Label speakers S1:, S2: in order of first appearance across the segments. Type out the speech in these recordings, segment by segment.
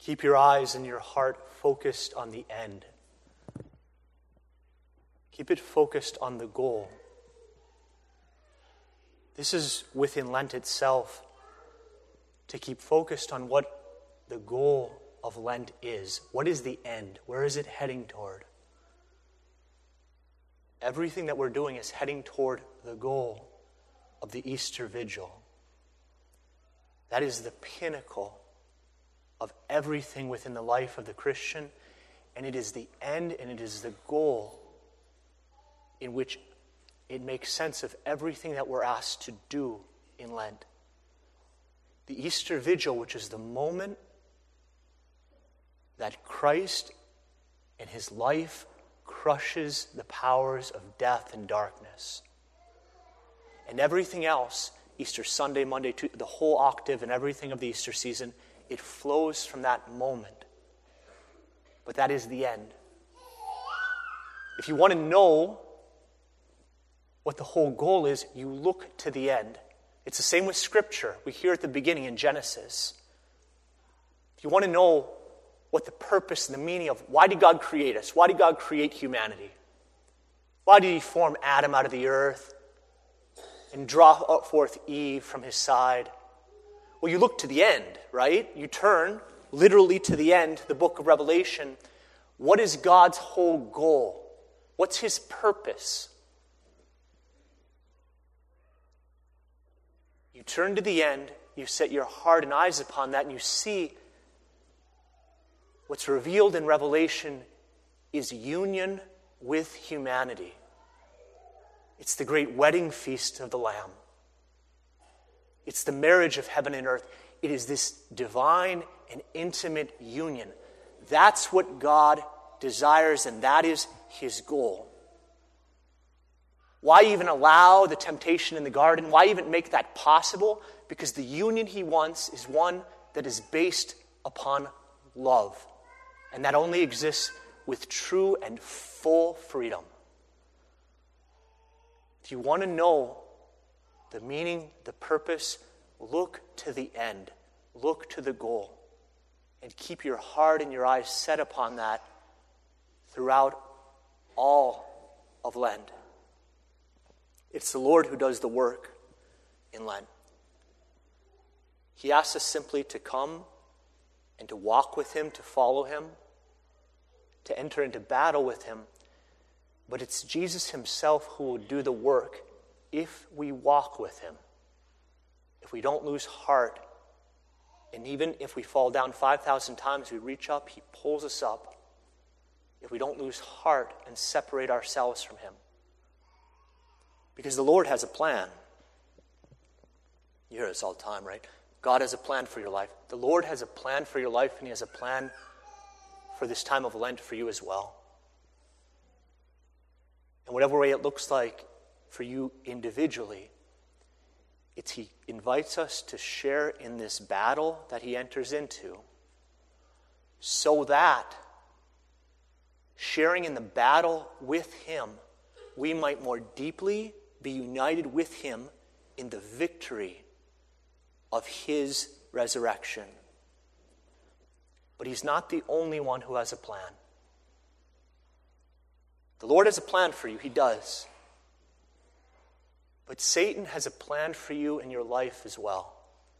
S1: Keep your eyes and your heart focused on the end. Keep it focused on the goal. This is within Lent itself, to keep focused on what the goal of Lent is. What is the end? Where is it heading toward? Everything that we're doing is heading toward the goal of the Easter Vigil. That is the pinnacle of everything within the life of the Christian, and it is the end and it is the goal in which it makes sense of everything that we're asked to do in Lent. The Easter Vigil, which is the moment that Christ and his life crushes the powers of death and darkness. And everything else, Easter Sunday, Monday, the whole octave and everything of the Easter season, it flows from that moment. But that is the end. If you want to know what the whole goal is, you look to the end. It's the same with Scripture. We hear at the beginning in Genesis. If you want to know what the purpose and the meaning of why did God create us? Why did God create humanity? Why did he form Adam out of the earth and draw forth Eve from his side? Well, you look to the end, right? You turn literally to the end, the book of Revelation. What is God's whole goal? What's his purpose? You turn to the end, you set your heart and eyes upon that, and you see what's revealed in Revelation is union with humanity. It's the great wedding feast of the Lamb. It's the marriage of heaven and earth. It is this divine and intimate union. That's what God desires, and that is his goal. Why even allow the temptation in the garden? Why even make that possible? Because the union he wants is one that is based upon love. And that only exists with true and full freedom. If you want to know the meaning, the purpose, look to the end. Look to the goal. And keep your heart and your eyes set upon that throughout all of Lent. It's the Lord who does the work in Lent. He asks us simply to come and to walk with him, to follow him, to enter into battle with him. But it's Jesus himself who will do the work if we walk with him. If we don't lose heart, and even if we fall down 5,000 times, we reach up, he pulls us up. If we don't lose heart and separate ourselves from him. Because the Lord has a plan. You hear this all the time, right? God has a plan for your life. The Lord has a plan for your life, and he has a plan for this time of Lent for you as well. And whatever way it looks like for you individually, he invites us to share in this battle that he enters into, so that sharing in the battle with him, we might more deeply be united with him in the victory of his resurrection. But he's not the only one who has a plan. The Lord has a plan for you. He does. But Satan has a plan for you in your life as well.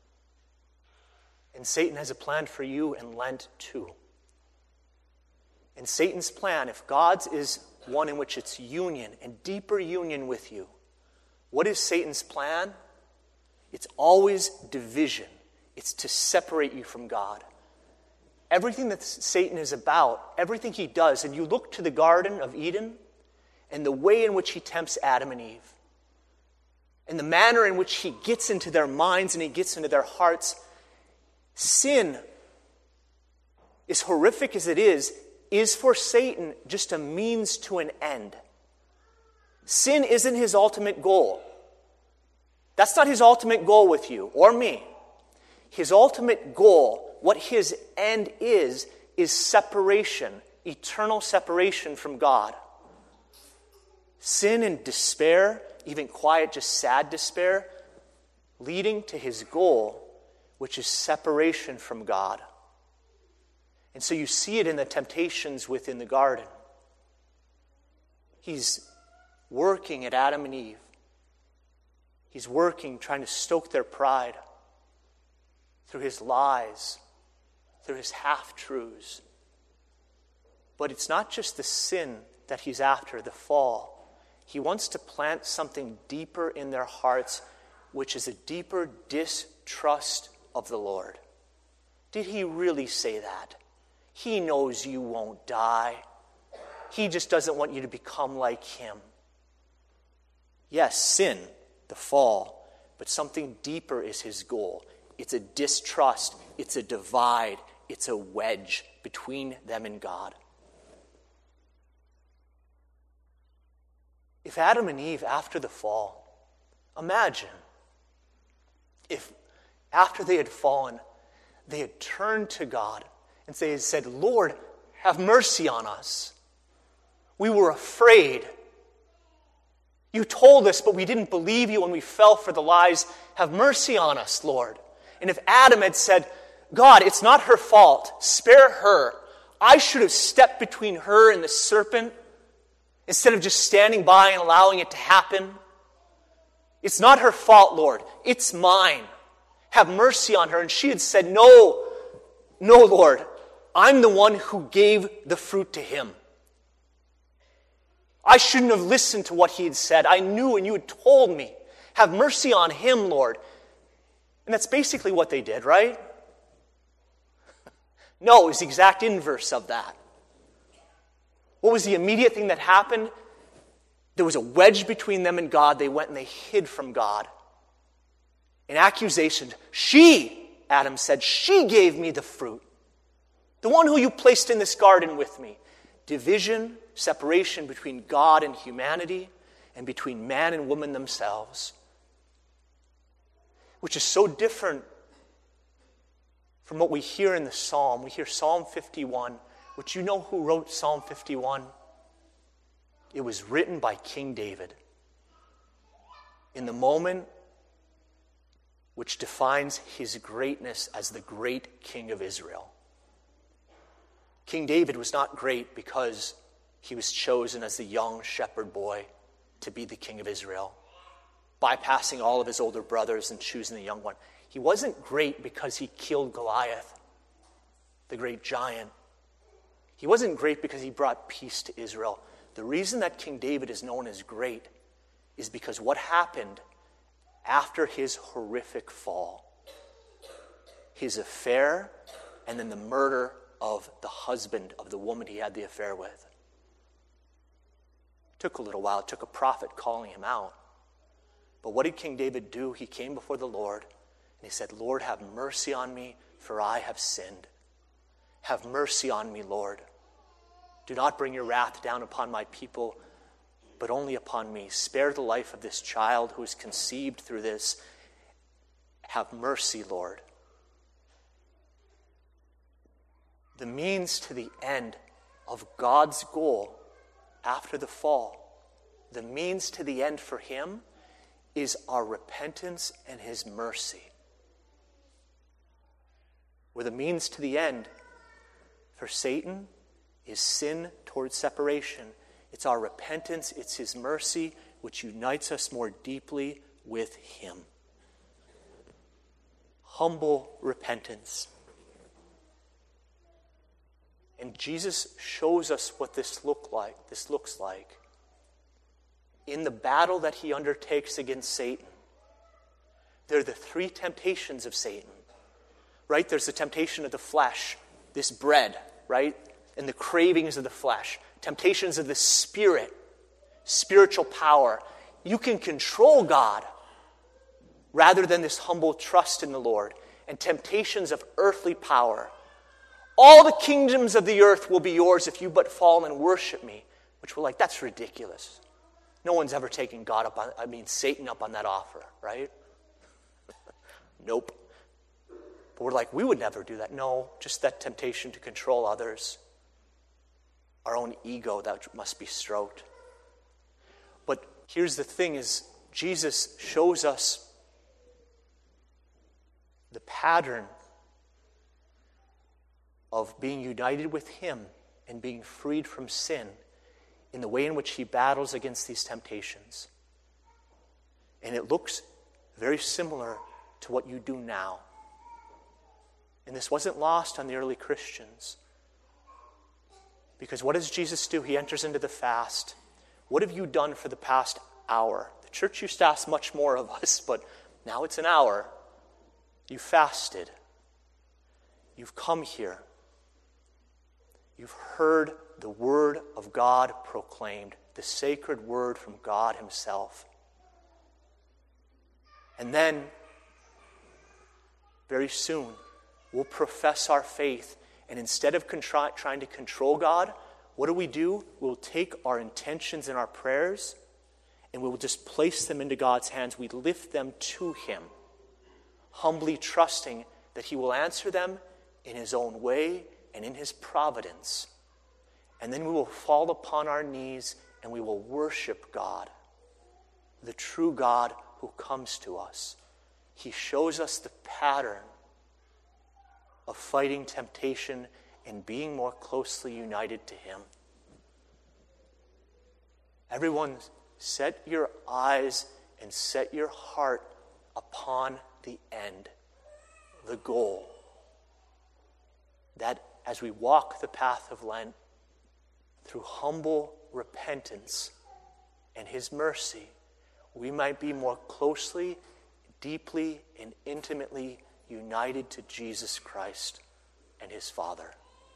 S1: And Satan has a plan for you in Lent too. And Satan's plan, if God's is one in which it's union and deeper union with you, what is Satan's plan? It's always division. It's to separate you from God. Everything that Satan is about, everything he does, and you look to the Garden of Eden and the way in which he tempts Adam and Eve, and the manner in which he gets into their minds and he gets into their hearts. Sin, as horrific as it is for Satan just a means to an end. Sin isn't his ultimate goal. That's not his ultimate goal with you or me. His ultimate goal, what his end is separation, eternal separation from God. Sin and despair, even quiet, just sad despair, leading to his goal, which is separation from God. And so you see it in the temptations within the garden. He's working at Adam and Eve. He's working, trying to stoke their pride through his lies, through his half-truths. But it's not just the sin that he's after, the fall. He wants to plant something deeper in their hearts, which is a deeper distrust of the Lord. Did he really say that? He knows you won't die. He just doesn't want you to become like him. Yes, sin, the fall, but something deeper is his goal. It's a distrust, it's a divide, it's a wedge between them and God. If Adam and Eve, after the fall, imagine if after they had fallen, they had turned to God and they had said, Lord, have mercy on us. We were afraid. You told us, but we didn't believe you when we fell for the lies. Have mercy on us, Lord. And if Adam had said, God, it's not her fault. Spare her. I should have stepped between her and the serpent instead of just standing by and allowing it to happen. It's not her fault, Lord. It's mine. Have mercy on her. And she had said, no, Lord. I'm the one who gave the fruit to him. I shouldn't have listened to what he had said. I knew and you had told me. Have mercy on him, Lord. And that's basically what they did, right? No, it was the exact inverse of that. What was the immediate thing that happened? There was a wedge between them and God. They went and they hid from God. An accusation. Adam said, she gave me the fruit. The one who you placed in this garden with me. Division, separation between God and humanity, and between man and woman themselves. Which is so different from what we hear in the Psalm. We hear Psalm 51, which you know who wrote Psalm 51? It was written by King David. In the moment which defines his greatness as the great King of Israel. King David was not great because he was chosen as the young shepherd boy to be the king of Israel, bypassing all of his older brothers and choosing the young one. He wasn't great because he killed Goliath, the great giant. He wasn't great because he brought peace to Israel. The reason that King David is known as great is because what happened after his horrific fall, his affair, and then the murder of the husband of the woman he had the affair with. It took a little while. It took a prophet calling him out. But what did King David do? He came before the Lord and he said, Lord, have mercy on me, for I have sinned. Have mercy on me, Lord. Do not bring your wrath down upon my people, but only upon me. Spare the life of this child who is conceived through this. Have mercy, Lord. The means to the end of God's goal after the fall, the means to the end for him is our repentance and his mercy. Where the means to the end for Satan is sin towards separation. It's our repentance, it's his mercy, which unites us more deeply with him. Humble repentance. And Jesus shows us what this looks like. In the battle that he undertakes against Satan, there are the three temptations of Satan. Right? There's the temptation of the flesh, this bread, right? And the cravings of the flesh. Temptations of the spirit, spiritual power. You can control God rather than this humble trust in the Lord. And temptations of earthly power. All the kingdoms of the earth will be yours if you but fall and worship me. Which we're like, that's ridiculous. No one's ever taken Satan up on that offer, right? Nope. But we're like, we would never do that. No, just that temptation to control others. Our own ego that must be stroked. But here's the thing is, Jesus shows us the pattern of being united with him and being freed from sin in the way in which he battles against these temptations. And it looks very similar to what you do now. And this wasn't lost on the early Christians. Because what does Jesus do? He enters into the fast. What have you done for the past hour? The church used to ask much more of us, but now it's an hour. You fasted. You've come here. You've heard the word of God proclaimed, the sacred word from God himself. And then, very soon, we'll profess our faith. And instead of trying to control God, what do? We'll take our intentions and our prayers and we will just place them into God's hands. We lift them to him, humbly trusting that he will answer them in his own way and in his providence. And then we will fall upon our knees and we will worship God, the true God who comes to us. He shows us the pattern of fighting temptation and being more closely united to him. Everyone, set your eyes and set your heart upon the end, the goal. That as we walk the path of Lent, through humble repentance and his mercy, we might be more closely, deeply, and intimately united to Jesus Christ and his Father.